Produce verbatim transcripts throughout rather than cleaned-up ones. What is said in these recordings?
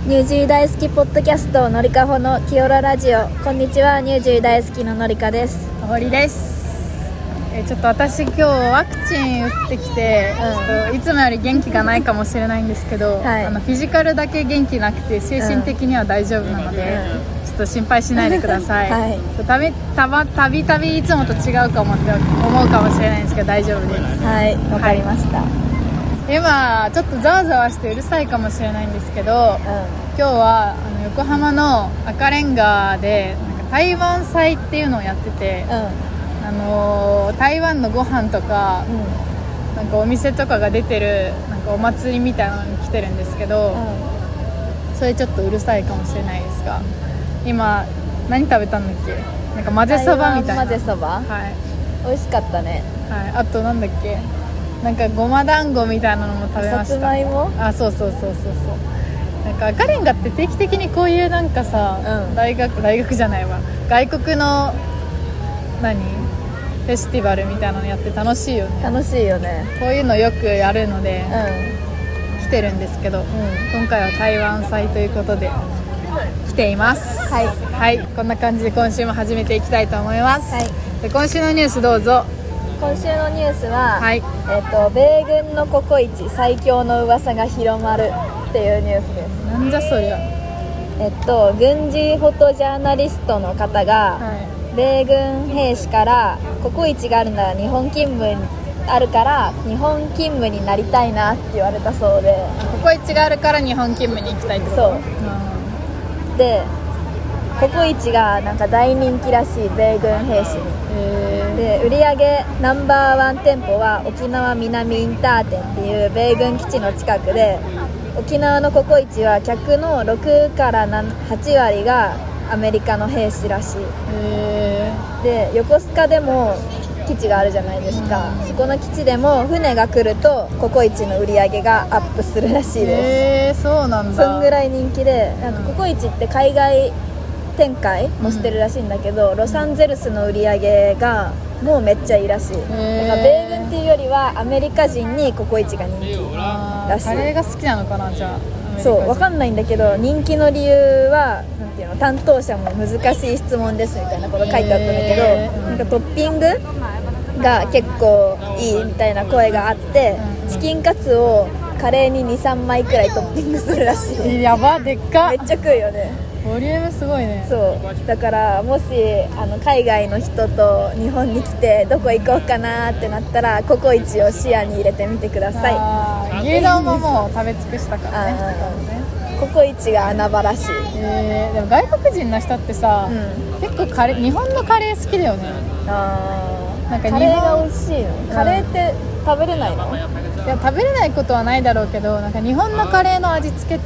ニュージー大好きポッドキャストのりかほのきよらラジオ。こんにちは、ニュージー大好きののりかです。 堀です。えちょっと私今日ワクチン打ってきて、うん、ちょっといつもより元気がないかもしれないんですけど、はい、あのフィジカルだけ元気なくて精神的には大丈夫なので、うん、ちょっと心配しないでください、はい、たびたまたびたびいつもと違うかもって思うかもしれないんですけど大丈夫です。 はい、わかりました、はい、 今ちょっとざわざわしてうるさいかもしれないんですけど、うん、今日はあの横浜の赤レンガでなんか台湾祭っていうのをやってて、うん、あのー、台湾のご飯とか、うん、なんかお店とかが出てるなんかお祭りみたいなのに来てるんですけど、うん、それちょっとうるさいかもしれないですが、今何食べたんだっけ、なんか混ぜそばみたいな。 混ぜそば、はい、美味しかったね、 はい、あとなんだっけ、なんかごま団子みたいなのも食べました。 さつまいも、 あ、そうそうそうそうそう。なんか赤レンガって定期的にこういうなんかさ、うん、大学大学じゃないわ外国の何フェスティバルみたいなのやって楽しいよね。 楽しいよね。 こういうのよくやるので、うん、来てるんですけど、うん、今回は台湾祭ということで来ています。 はい、 はい、こんな感じで今週も始めていきたいと思います、はい、で今週のニュースどうぞ。 今週のニュースは、 はい、 えーと、米軍のココイチ最強の噂が広まるっていうニュースです。 なんじゃそりゃ。 えっと軍事フォトジャーナリストの方が、はい、米軍兵士からココイチがあるなら日本勤務あるから日本勤務になりたいなって言われたそうで、 ココイチがあるから日本勤務に行きたいってこと。そう、 うん、でココイチがなんか大人気らしい、米軍兵士に。で売上ナンバーワン店舗は沖縄南インター店っていう米軍基地の近くで、沖縄のココイチは客のろくからはち割がアメリカの兵士らしい。 へで横須賀でも基地があるじゃないですか、うん、そこの基地でも船が来るとココイチの売り上げがアップするらしいです。 へー、そうなんだ。 そんぐらい人気で、なんかココイチって海外展開もしてるらしいんだけど、うん、ロサンゼルスの売り上げがもうめっちゃいいらしい。だから米軍っていうよりはアメリカ人にココイチが人気らしい。 カレーが好きなのかな、じゃあ。 そう分かんないんだけど、人気の理由はなんていうの、担当者も難しい質問ですみたいなこと書いてあったんだけど、なんかトッピングが結構いいみたいな声があって、チキンカツをカレーに にさんまいくらいトッピングするらしい。 やば、でっか。 めっちゃ食うよね。 ボリュームすごいね。 そうだからもしあの海外の人と日本に来てどこ行こうかなってなったらココイチを視野に入れてみてください。 牛丼ももう食べ尽くしたからね。 ココイチが穴場らしい。 えー、でも外国人の人ってさ、うん、結構カレー、日本のカレー好きだよね。 あなんかカレーが美味しいの、うん、カレーって食べれないの？ いや食べれないことはないだろうけど、なんか日本のカレーの味付けって、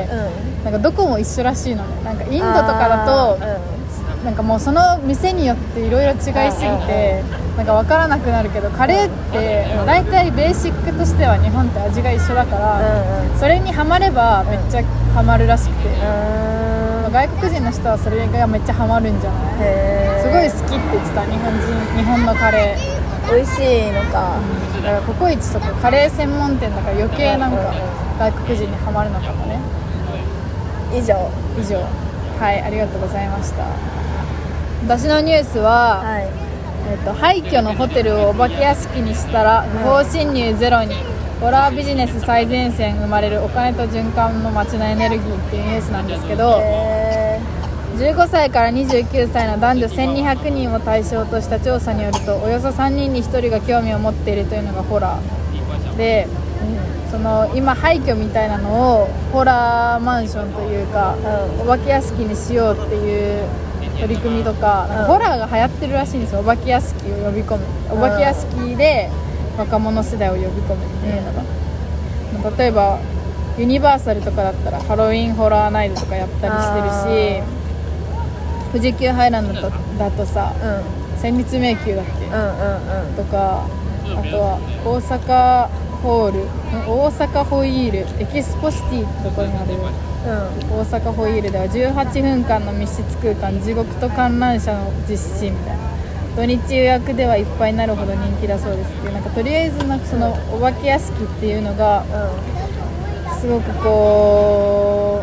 うん、なんかどこも一緒らしいのね。なんかインドとかだと、うん、なんかもうその店によっていろいろ違いすぎて、なんか分からなくなるけど、カレーって大体ベーシックとしては日本って味が一緒だから、うん、それにハマればめっちゃハマるらしくて、うん、外国人の人はそれがめっちゃハマるんじゃない？すごい好きって言ってた、日本人、日本のカレー美味しいのか、 うん、だからココイチとかカレー専門店だから余計なんか外国人にハマるのかもね。 以上以上はい、ありがとうございました。私のニュースは、はい、えーと、廃墟のホテルをお化け屋敷にしたら不法侵入ゼロに、ホラービジネス最前線生まれるお金と循環の街のエネルギーっていうニュースなんですけど、じゅうごさいからにじゅうきゅうさいの男女せんにひゃくにんを対象とした調査によると、およそさんにんにひとりが興味を持っているというのがホラーで、うん、その今廃墟みたいなのをホラーマンションというか、うん、お化け屋敷にしようっていう取り組みとか、なんかホラーが流行ってるらしいんですよ。お化け屋敷を呼び込む、お化け屋敷で若者世代を呼び込むっていうのが、うん、例えばユニバーサルとかだったらハロウィンホラーナイトとかやったりしてるし、富士急ハイランドだ と, だとさ、うん、戦慄迷宮だっけ、うんうんうん、とか、あとは大阪ホール、大阪ホイールエキスポシティってところにある、うん、大阪ホイールではじゅうはっぷんかんの密室空間地獄と観覧車の実施みたいな、土日予約ではいっぱいになるほど人気だそうですっていう、なんかとりあえずなんかそのお化け屋敷っていうのが、うん、すごくこう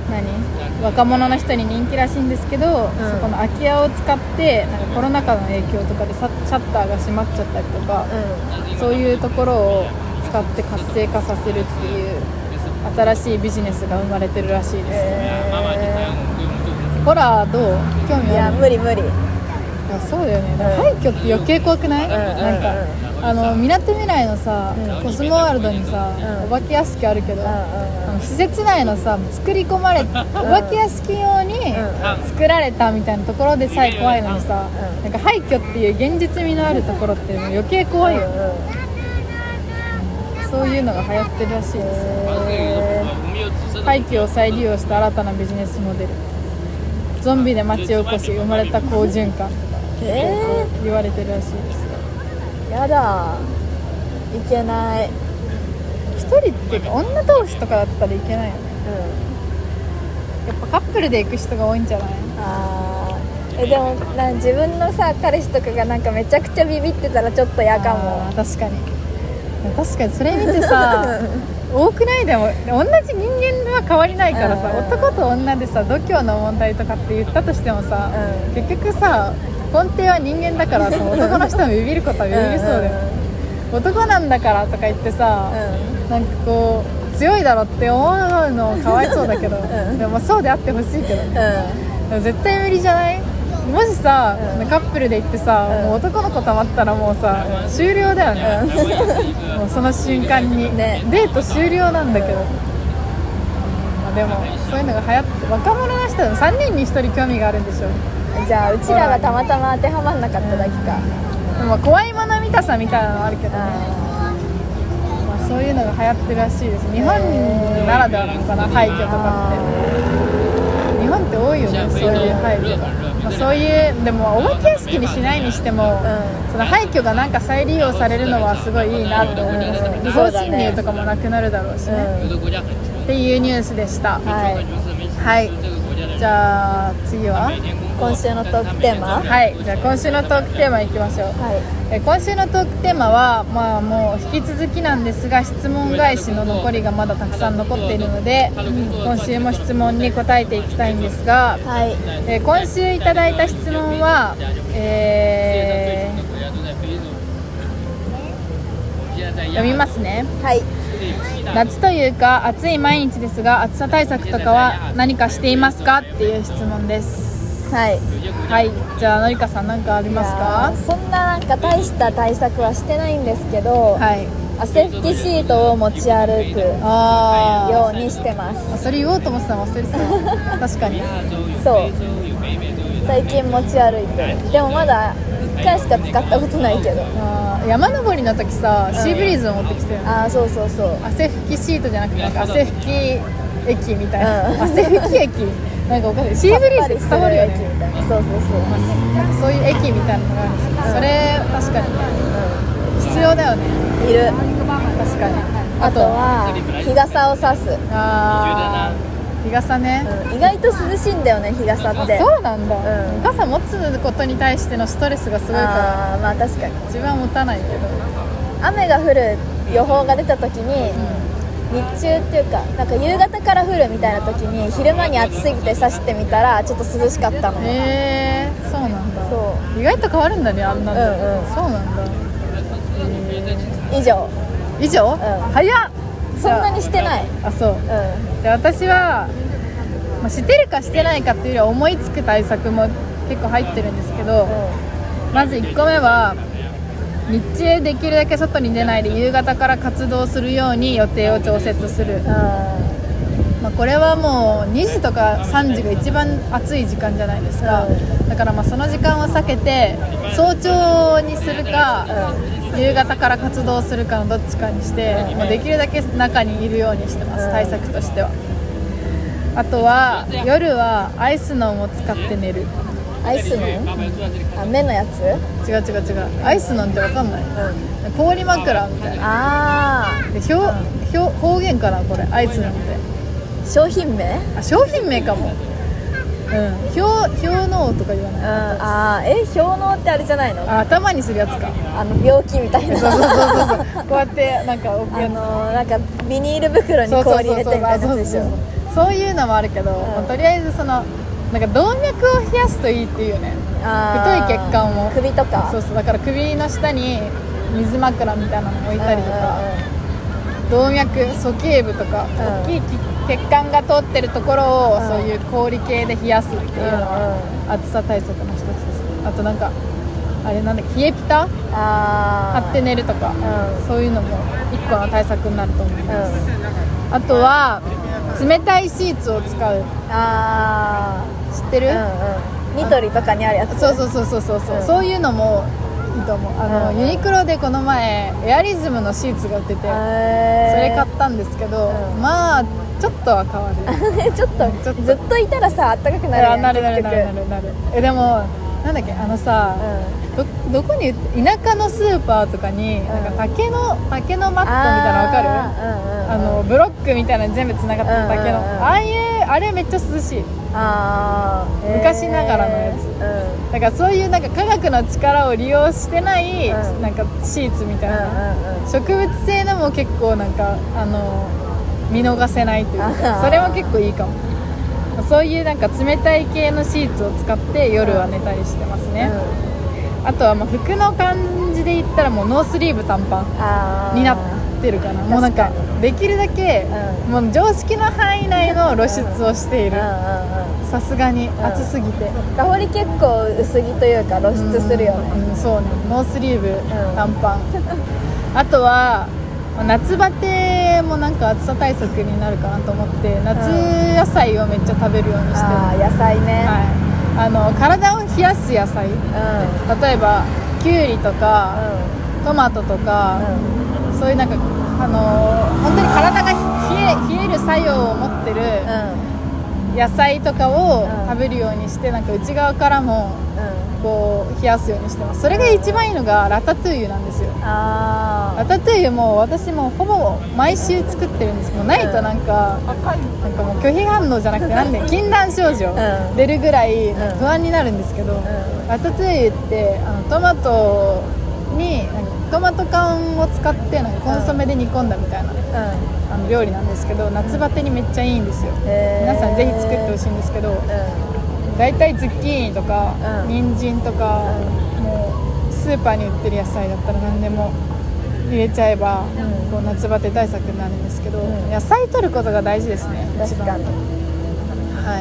何若者の人に人気らしいんですけど、うん、そこの空き家を使ってなんかコロナ禍の影響とかでシャッターが閉まっちゃったりとか、うん、そういうところを使って活性化させるっていう新しいビジネスが生まれてるらしいです、えー、ホラーどう？興味ある？ いや無理無理。 いやそうだよね、うん、廃墟って余計怖くない？うん、なんか、うん、あのみなとみらいのさ、うん、コスモワールドにさ、うん、お化け屋敷あるけど、うん、あの施設内のさ作り込まれ、うん、お化け屋敷用に作られたみたいなところでさえ怖いのにさ、うん、なんか廃墟っていう現実味のあるところって余計怖いよ、うん、そういうのが流行ってるらしいですよ、えー、廃墟を再利用した新たなビジネスモデル、ゾンビで町おこし、生まれた好循環とかえー、言われてるらしいですよ。 やだ、いけない。 一人っていうか女同士とかだったらいけないよね、うん、やっぱカップルで行く人が多いんじゃない？ あえでもな自分のさ彼氏とかがなんかめちゃくちゃビビってたらちょっと嫌かも。 確かに確かにそれ見てさ多くない？でも同じ人間は変わりないからさ、うんうん、男と女でさ度胸の問題とかって言ったとしてもさ、うん、結局さ根底は人間だからさ男の人もビビることはビビりそうだよ、うんうん、男なんだからとか言ってさ、うん、なんかこう強いだろって思うのかわいそうだけど、うん、でもそうであってほしいけどね、うん、でも絶対無理じゃない？もしさ、うん、カップルで行ってさ、うん、もう男の子たまったらもうさ、うん、終了だよね、うん、もうその瞬間に、ね、デート終了なんだけど、うんまあ、でもそういうのが流行って若者の人でもさんにんにひとり興味があるんでしょ。 じゃあうちらがたまたま当てはまんなかっただけか、 うん、でも怖いもの見たさみたいなのあるけどね、まあ、そういうのが流行ってるらしいです。日本ならではなのかな、廃墟とかって日本って多いよね、そういう廃墟が、まあ、そういうでもお化け屋敷にしないにしても、うん、その廃墟がなんか再利用されるのはすごいいいなって思いますね、うん、違法侵入とかもなくなるだろうしね、うん、っていうニュースでした。はい、はい、じゃあ次は今週のトークテーマ。 はい、じゃあ今週のトークテーマいきましょう、はい、え今週のトークテーマは、まあ、もう引き続きなんですが質問返しの残りがまだたくさん残っているので、うん、今週も質問に答えていきたいんですが、はいえ今週いただいた質問は、えー、読みますね。はい、夏というか暑い毎日ですが暑さ対策とかは何かしていますかっていう質問です。はい、はい、じゃあのりかさん何かありますか？ そんななんか大した対策はしてないんですけど、はい、汗拭きシートを持ち歩くようにしてます。 あそれ言おうと思ってたの忘れてた確かにそう最近持ち歩いてる。でもまだいっかいしか使ったことないけど。 あ山登りの時さ、うん、シーブリーズを持ってきてるの。 あそうそうそう、 汗拭きシートじゃなくてなんか汗拭き液みたいな、うん、汗拭き液なんかおかしい。シーブリーズ伝わるよね。 そうそうそう、 なんかそういう液みたいなのがあるんですよ、うん、それ確かに、うん、必要だよね。 いる、 確かに。 あとは日傘を差す。 あ日傘ね、 うん、意外と涼しいんだよね日傘って。 そうなんだ、うん、傘持つことに対してのストレスがすごいから。 あまあ確かに自分は持たないけど、 雨が降る予報が出た時に、うん、日中っていうかなんか夕方から降るみたいな時に昼間に暑すぎて差してみたらちょっと涼しかったの。 へえー、そうなんだ。そう意外と変わるんだねあんなの、うんうん、そうなんだ。 以上以上、うん、早っ。 そんなにしてない。 あそう、うん、じゃあ私は、まあ、してるかしてないかっていうよりは思いつく対策も結構入ってるんですけど、うん、まずいっこめは日中できるだけ外に出ないで夕方から活動するように予定を調節する、うんまあ、これはもうにじとかさんじが一番暑い時間じゃないですか、うん、だからまあその時間を避けて早朝にするか、うん、夕方から活動するかのどっちかにして、うん、もうできるだけ中にいるようにしてます、うん、対策としては。あとは夜はアイスノンを使って寝る。 アイスノン？あ、目のやつ？ 違う違う違う。アイスノンって分かんない、うん、氷枕みたいな。 あーで、表、うん、表、方言かなこれアイスノンって商品名？ あ、商品名かも。うん、氷、氷のとか言わない、うん、 あー、え、氷のってあれじゃないの？ あ、頭にするやつか。 あの病気みたいな。 そうそうそうそうこうやってなんか置くやつ、 あのー、なんかビニール袋に氷入れてみたいなやつでしょ。 そういうのもあるけど、 うんまあ、とりあえずそのなんか動脈を冷やすといいっていうよね。太い血管を首とかそうそうだから首の下に水枕みたいなの置いたりとか、 うんうんうん、 動脈鼠径部とか、 うん、 大きい血管が通ってるところを、 うん、 そういう氷系で冷やすっていうのは、 うんうん、 暑さ対策の一つですね。あとなんかあれなんだ冷えピタあ貼って寝るとか、 うん、 そういうのも一個の対策になると思います、 うん、 あとは冷たいシーツを使う。 あ知ってる？ うんうん、ニトリとかにあるやつ。 そうそうそうそうそうそう、 うん、 そういうのもいいと思う。あの、 うん、 ユニクロでこの前エアリズムのシーツが売ってて、それ買ったんですけど、うん、まあちょっとは変わるちょっとちょっとずっといたらさあったかくなるやん。 なるなるなるなるなる。えでもなんだっけあのさ、うん、ど, どこに田舎のスーパーとかに、うん、なんか竹の竹のマットみたいなの分かる？あ, あのブロックみたいなの全部つながってる竹の、うんうんうん、ああいうあれめっちゃ涼しい。 あ昔ながらのやつ、うん、だからそういうなんか科学の力を利用してない、うん、なんかシーツみたいな、うんうんうん、植物性のも結構なんかあの見逃せないというか、それも結構いいかも。そういうなんか冷たい系のシーツを使って夜は寝たりしてますね、うん、あとはまあ服の感じで言ったらもうノースリーブ短パンになってるかな。もうなんかできるだけ、うん、もう常識の範囲内の露出をしている。さすがに暑すぎて、 かほり結構薄着というか露出するよね、 うんうん、そうね。ノースリーブ、うん、短パンあとは夏バテもなんか暑さ対策になるかなと思って夏野菜をめっちゃ食べるようにしてる、うん、 あ野菜ね、 はい、あの体を冷やす野菜、うん、例えばきゅうりとか、うん、トマトとか、うん、そういうなんかあの本当に体が冷え、冷える作用を持ってる、うん、野菜とかを食べるようにして、なんか内側からも、うん、こう冷やすようにしてます。それが一番いいのがラタトゥーユなんですよ。あラタトゥーユも私もほぼ毎週作ってるんです。もうないとなんか、うん、なんかもう拒否反応じゃなくてなんで禁断症状出るぐらい不安になるんですけど、うん、ラタトゥーユってあのトマトになんかトマト缶を使ってなんかコンソメで煮込んだみたいな、うん、あの料理なんですけど、夏バテにめっちゃいいんですよ。皆さんぜひ作ってほしいんですけど、だいたいズッキーニとか、うん、人参とか、うん、もうスーパーに売ってる野菜だったら何でも入れちゃえば、うん、こう夏バテ対策になるんですけど、うん、野菜取ることが大事ですね。 確かに、 はい、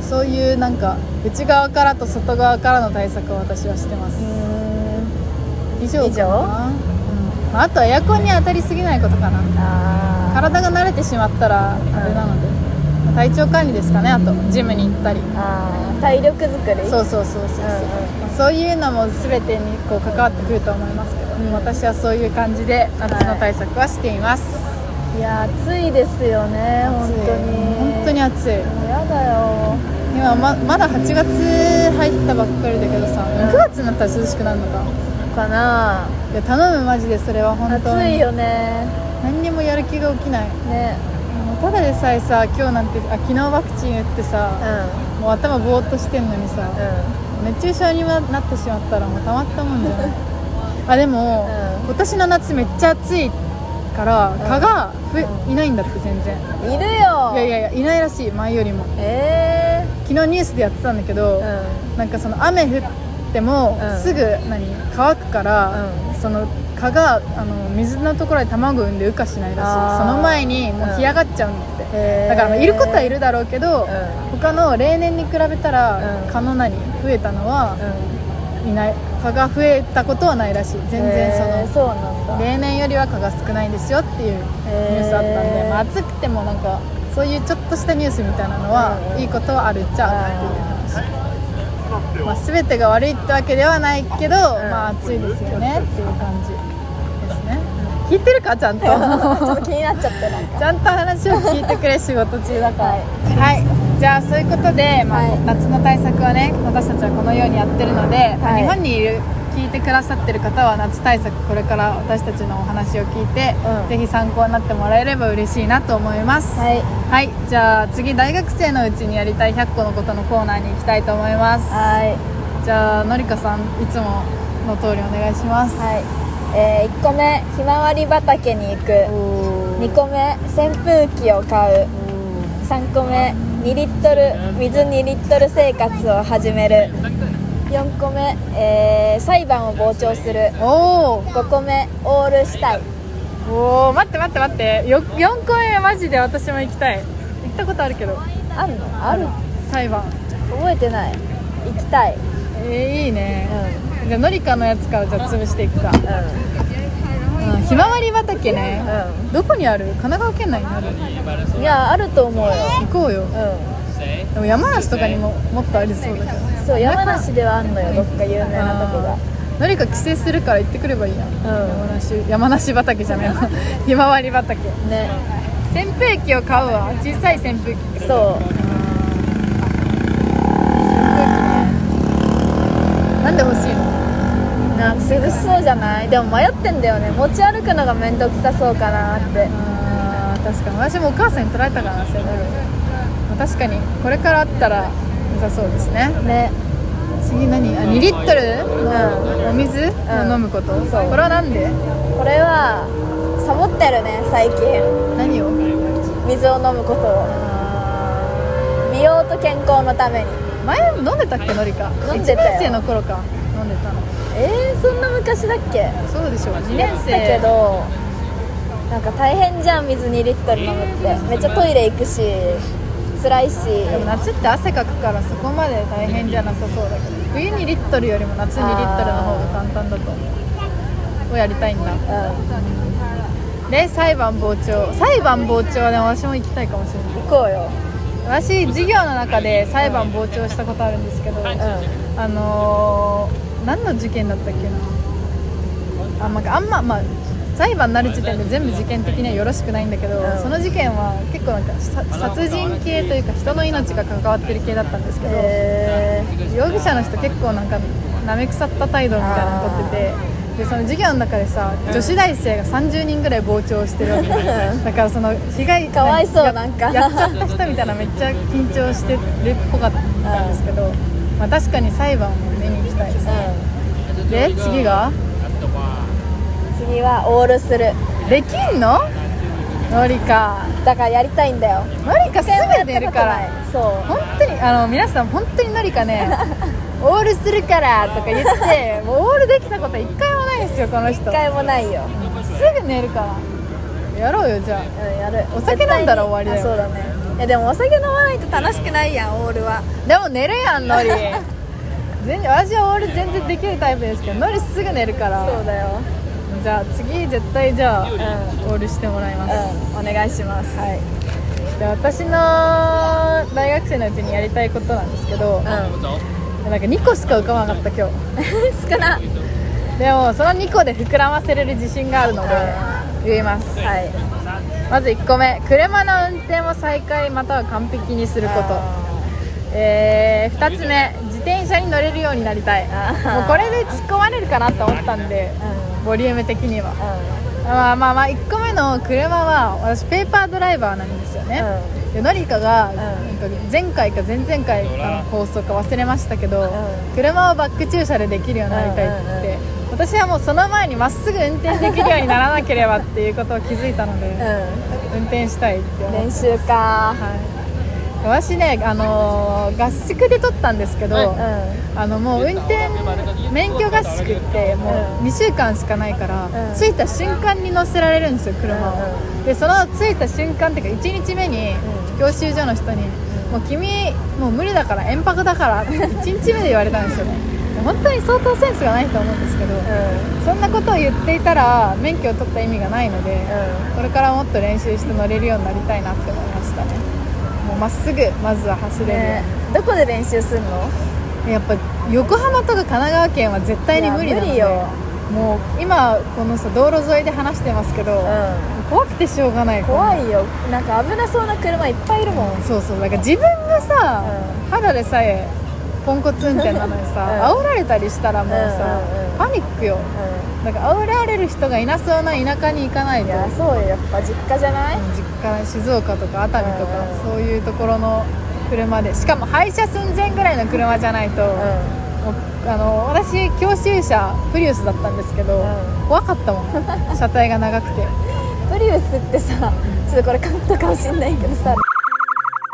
そういうなんか内側からと外側からの対策を私はしてます。以上かな。うん、あとはエアコンに当たりすぎないことかな。あ体が慣れてしまったらあれなので、うん、体調管理ですかね。あとジムに行ったり、 あ体力作り、 そうそうそうそうそう、うんうん、そういうのも全てにこう関わってくると思いますけど、うん、私はそういう感じで夏の対策はしています、 はい、いや暑いですよね。本当に本当に暑い。 もうやだよ。 今 ま, まだはちがつ入ったばっかりだけどさ、うん、くがつになったら涼しくなるのかかな。 いや頼むマジで。それは本当に暑いよね。 何にもやる気が起きないね。 もうただでさえさ今日なんてあ昨日ワクチン打ってさ、うん、もう頭ぼーっとしてんのにさ、うん、熱中症になってしまったらもうたまったもんじゃないあでも、うん、今年の夏めっちゃ暑いから蚊がふ、うん、いないんだって全然。 いるよ。 いやいやいやいないらしい前よりも。 えー、 昨日ニュースでやってたんだけど、うん、なんかその雨降っても、うん、すぐ何乾くから、うん、その蚊があの水のところで卵産んで羽化しないらしい。その前にもう干上がっちゃうんだって、うん、だからまあいることはいるだろうけど、うん、他の例年に比べたら、うん、蚊の何増えたのは、うん、いない蚊が増えたことはないらしい。全然そのそうなんだ。 例年よりは蚊が少ないんですよっていうニュースあったんで、まあ、暑くてもなんかそういうちょっとしたニュースみたいなのは、うん、いいことはあるっちゃあるっていう話。まあ、全てが悪いってわけではないけど、うん、まあ暑いですよねっていう感じですね。聞いてるかちゃんとちょっと気になっちゃってなんかちゃんと話を聞いてくれ仕事中だからはい、はい、じゃあそういうことで、まあはい、夏の対策はね私たちはこのようにやってるので、はいまあ、日本にいる聞いてくださってる方は夏対策これから私たちのお話を聞いて、うん、ぜひ参考になってもらえれば嬉しいなと思います。はい、はい、じゃあ次大学生のうちにやりたいひゃっこのことのコーナーに行きたいと思います。はい、じゃあのりかさんいつもの通りお願いします。 はい、えー、いっこめひまわり畑に行く、にこめ扇風機を買う、 さんこめにリットル水にリットル生活を始める。よんこめ、えー、裁判を傍聴する。 おおごこめオールしたい。 おお、待って待って待って、よよんこめマジで私も行きたい。行ったことあるけど。 あんの？ある。 裁判覚えてない。行きたい。 えー、いいね、 うん、 じゃあのりかのやつからじゃあ潰していくか。 うん、 うん、ひまわり畑ね、 うん、 どこにある？神奈川県内にある？ いや、あると思うよ。 行こうよ、 うん、 でも山梨とかにももっとありそうだけど。 そう、山梨ではあんのよ、どっか有名なとこが。 のりか帰省するから行ってくればいいやん、 うん、 山梨山梨畑じゃないひまわり畑ね。 扇風機を買うわ。小さい扇風機ってこと？ そう。 なんで欲しいの？ なんか涼しそうじゃない？でも迷ってんだよね。持ち歩くのがめんどくさそうかなって。 あー、確かに私もお母さんに取られたからな、扇風機、まあ、確かにこれからあったら良さそうですね。 ね。 次何？あ、にリットルのお水を飲むこと、うん、そう。これはなんで？ これはサボってるね、最近。 何を？ 水を飲むことを。美容と健康のために。 前も飲んでたっけ、のりか？ 飲んでたよ。 いちねん生の頃か、飲んでたの。 えー、そんな昔だっけ？ そうでしょ、にねん生だけど、なんか大変じゃん、水にリットル飲むって。めっちゃトイレ行くし辛いし。 でも夏って汗かくからそこまで大変じゃなさそうだけど、冬にリットルよりも夏にリットルの方が簡単だと思う。をやりたいんだ。うん、で、裁判傍聴。裁判傍聴はね、私も行きたいかもしれない。 行こうよ。 私授業の中で裁判傍聴したことあるんですけど、うん、あのー、何の事件だったっけな。あ、まあ、あんま、まあ、裁判になる時点で全部事件的にはよろしくないんだけど、うん、その事件は結構なんか殺人系というか人の命が関わってる系だったんですけど、容疑者の人結構なんかなめ腐った態度みたいなの取ってて、でその授業の中でさ、女子大生がさんじゅうにんぐらい傍聴してるわけだからその被害かわいそう、なんかや, やっちゃった人みたいなめっちゃ緊張してるっぽかったんですけど、まあ、確かに裁判を見に行きたいですね。うん、で次が次はオールする。 できんの？のりかだからやりたいんだよ。 のりかすぐ寝るから。 そう本当にあの皆さん本当にのりかねオールするからとか言ってもうオールできたこと一回もないんですよ、この人。 一回もないよ。 すぐ寝るからやろうよ、じゃあ。 うん、やる。 お酒飲んだら終わりだよ。 そうだね。え、でもお酒飲まないと楽しくないやん、オールは。 でも寝るやん、のり全然私はオール全然できるタイプですけど、のりすぐ寝るから。 そうだよ。 じゃあ次絶対じゃあ、うん、オールしてもらいます。 うん、お願いします。 はい。で私の大学生のうちにやりたいことなんですけど、うん、なんかにこしか浮かばなかった今日少な。 でもそのにこで膨らませれる自信があるので言います。はい。まずいっこめ、車の運転を再開または完璧にすること。えー、ふたつめ、自転車に乗れるようになりたい。もうこれで突っ込まれるかなと思ったんで、うん、ボリューム的には、うん、まあまあまあいっこめの車は私ペーパードライバーなんですよね。うん、でのりかが、うん、なんか前回か前々回の放送か忘れましたけど、うん、車をバック駐車でできるようになりたいって言って、うんうんうん、私はもうその前にまっすぐ運転できるようにならなければっていうことを気づいたので、うん、運転したいって思って。 練習か。はい。 私ね、あのー、合宿で撮ったんですけど、うん、あのもう運転免許合宿ってもうにしゅうかんしかないから、うん、着いた瞬間に乗せられるんですよ、車を。うん、でその着いた瞬間っていうかいちにちめに教習所の人に、うん、もう君もう無理だから延泊だからっていちにちめで言われたんですよね。本当に相当センスがないと思うんですけど、うん、そんなことを言っていたら免許を取った意味がないので、うん、これからもっと練習して乗れるようになりたいなって思いましたね。もうまっすぐまずは走れる、ね、どこで練習するの？ やっぱ横浜とか神奈川県は絶対に無理なので、無理よ。もう今このさ道路沿いで話してますけど、うん、怖くてしょうがない。 怖いよ。なんか危なそうな車いっぱいいるもん。 そうそう、だから自分がさ、うん、ただでさえポンコツ運転なのにさ、うん、煽られたりしたらもうさ、うんうんうん、パニックよ。うん、だから煽られる人がいなそうな田舎に行かないと。いやそうよ、やっぱ実家じゃない？ 実家、静岡とか熱海とか、うん、そういうところの車で、しかも廃車寸前ぐらいの車じゃないと、うん、もうあの私教習車プリウスだったんですけど、うん、怖かったもん車体が長くて。 プリウスってさ、ちょっとこれカットかもしれないけどさ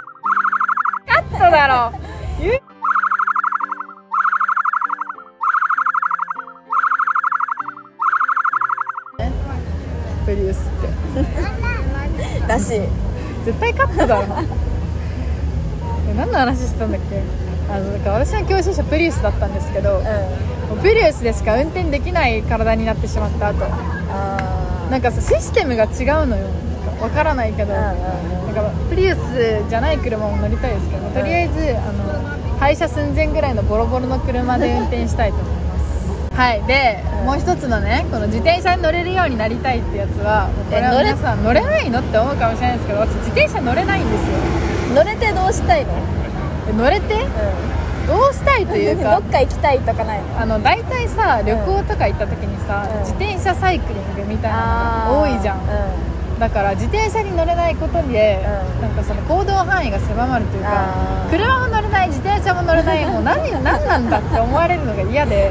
リウスってらしい。 絶対カットだろえ何の話してたんだっけ。あのだから私の教習車プリウスだったんですけど、うん、プリウスでしか運転できない体になってしまった後、あなんかさシステムが違うのよ。わからないけど、うんうんうん、なんかプリウスじゃない車も乗りたいですけど、とりあえずあの廃車寸前ぐらいのボロボロの車で運転したいと思いますはいで、うん、もう一つのねこの自転車に乗れるようになりたいってやつは、これは皆さん乗れないのって思うかもしれないですけど、私自転車乗れないんですよ。 乗れてどうしたいの？ 乗れて、うん、どうしたいというかどっか行きたいとかないの？ あの大体さ旅行とか行った時にさ、うん、自転車サイクリングみたいなのが多いじゃん、うんだから自転車に乗れないことで、うん、なんかその行動範囲が狭まるというか、車も乗れない自転車も乗れないもう 何, 何なんだって思われるのが嫌で、うん、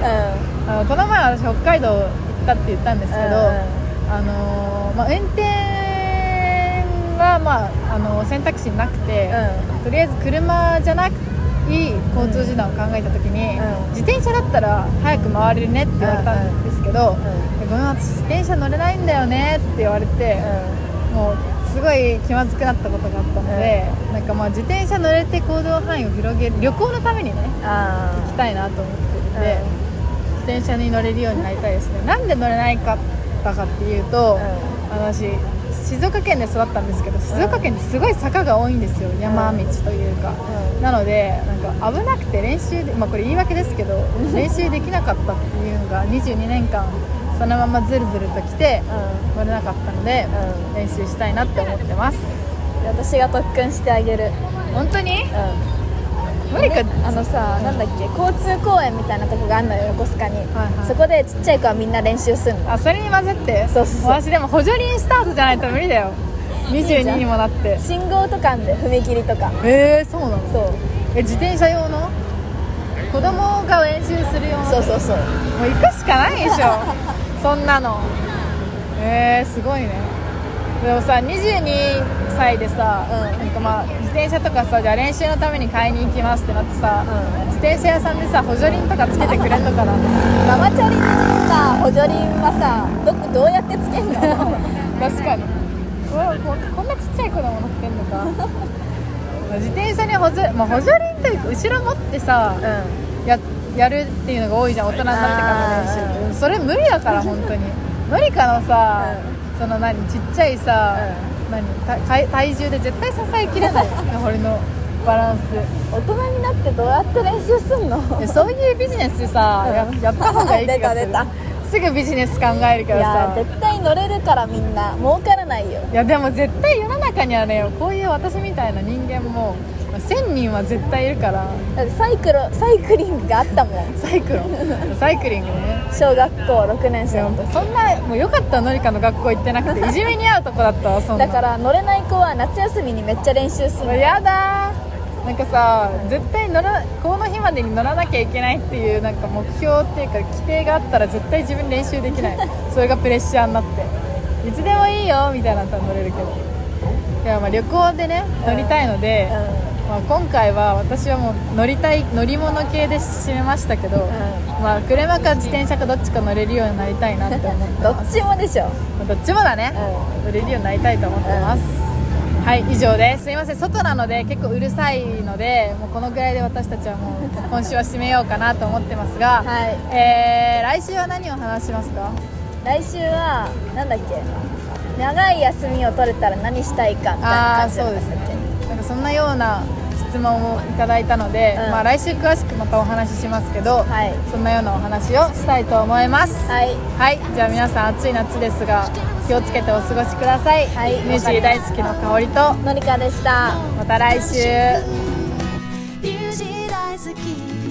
あのこの前私北海道行ったって言ったんですけど、うんあのーまあ、運転は、まあ、あの選択肢なくて、うん、とりあえず車じゃなくいい交通手段を考えた時に、うん、自転車だったら早く回れるねって言われたんですけど、うんうん、ごめん私自転車乗れないんだよねって言われて、うん、もうすごい気まずくなったことがあったので、うん、なんかまあ自転車乗れて行動範囲を広げる旅行のためにね行きたいなと思ってるので、うん、自転車に乗れるようになりたいですね。なんで乗れないかったかっていうと、うん、私静岡県で育ったんですけど、静岡県ってすごい坂が多いんですよ、山道というか、うん、なのでなんか危なくて練習で、まあこれ言い訳ですけど練習できなかったっていうのがにじゅうにねんかんそのままずるずると来て、うん、乗れなかったので、うん、練習したいなって思ってます。 私が特訓してあげる。 本当に？ うん無理か。 あのさ、うん、なんだっけ交通公園みたいなとこがあるのよ横須賀に、はいはい、そこでちっちゃい子はみんな練習するの。 あそれに混ぜて。 そうそうそう。 私でも補助輪スタートじゃないと無理だよにじゅうににもなって信号とかあんで踏切とか。 えー、そうなの？ そうえ自転車用の子供が練習する用の。 そうそうそう。 もう行くしかないでしょそんなの。えー、すごいね。でもさにじゅうにさいでさ、うん、なんかまあ自転車とかさじゃあ練習のために買いに行きますってなってさ、うん、自転車屋さんでさ補助輪とかつけてくれんのかなママチャリにさ補助輪はさ ど, どうやってつけんの確かに こ, こんなちっちゃい子供乗ってんのか自転車に補助、まあ、補助輪というか後ろ持ってさ、うん、や, やるっていうのが多いじゃん大人になってからの練習。それ無理だから本当にのりかのさ、うん、その何ちっちゃいさ、うん、何体重で絶対支えきれない俺のバランス。 大人になってどうやって練習すんのそういうビジネスさ、うん、や, やった方がいい気がする出た出たすぐビジネス考えるけどさ。いや絶対乗れるからみんな儲からないよ。 いやでも絶対世の中にはねこういう私みたいな人間もせんにんは絶対いるから。 だってサイクロサイクリングがあったもんサイクロサイクリングね小学校ろくねん生の時。 そんなもうよかったのりかの学校行ってなくていじめに遭うとこだったわそんな。 だから乗れない子は夏休みにめっちゃ練習するの。 やだなんかさ絶対乗らこの日までに乗らなきゃいけないっていうなんか目標っていうか規定があったら絶対自分練習できないそれがプレッシャーになっていつでもいいよみたいなのだったら乗れるけど。いやまあ旅行でね乗りたいので、うんうんまあ、今回は私はもう乗りたい乗り物系で締めましたけど、うんまあ、車か自転車かどっちか乗れるようになりたいなって思ってますどっちもでしょ。 どっちもだね、うん、乗れるようになりたいと思ってます、うん、はい以上です。すいません外なので結構うるさいのでもうこのぐらいで私たちはもう今週は締めようかなと思ってますが、はいえー、来週は何を話しますか？ 来週はなんだっけ長い休みを取れたら何したいかみたいな感じだったっけ。あーそうですね。 なんかそんなような質問をいただいたので、うんまあ、来週詳しくまたお話ししますけど、はい、そんなようなお話をしたいと思います。はい、はい、じゃあ皆さん暑い夏ですが気をつけてお過ごしください。はい、ミュージー大好きの香りとのりかでした。 また来週。 ミュージー大好き